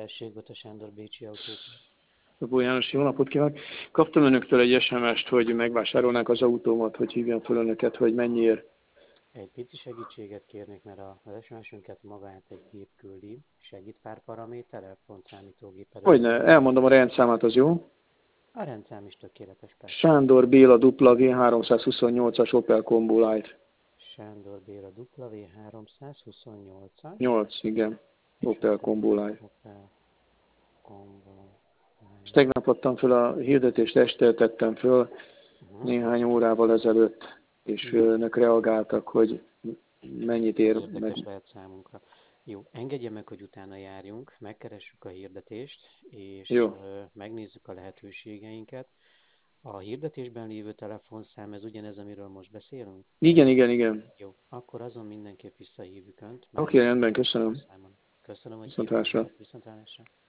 Tessék, Gota Sándor, Bécsi Autók. Szabó János, jó napot kívánok! Kaptam önöktől egy SMS-t, hogy megvásárolnák az autómat, hogy hívjam fel önöket, hogy mennyiért. Egy pici segítséget kérnék, mert az SMS-ünket magát egy gép küldi. Segít pár paraméterrel, pontszámítógépet. Hogyne, elmondom a rendszámát, az jó? A rendszám is tökéletes, persze. Sándor Béla W328-as Opel Combo Light. Sándor Béla W328-as. 8, igen. Opel Combo Light. Opel Combo És Light. tegnap adtam föl a hirdetést, este tettem föl néhány órával ezelőtt, és önök reagáltak, hogy mennyit ér. Érdekes lehet számunkra. Jó, engedje meg, hogy utána járjunk, megkeressük a hirdetést, és Jó. megnézzük a lehetőségeinket. A hirdetésben lévő telefonszám, ez ugyanez, amiről most beszélünk? Igen. Jó, akkor azon mindenképp visszahívjuk Önt. Oké, rendben, köszönöm. Köszönöm, hogy Viszontlátásra. hívott. Viszontlátásra.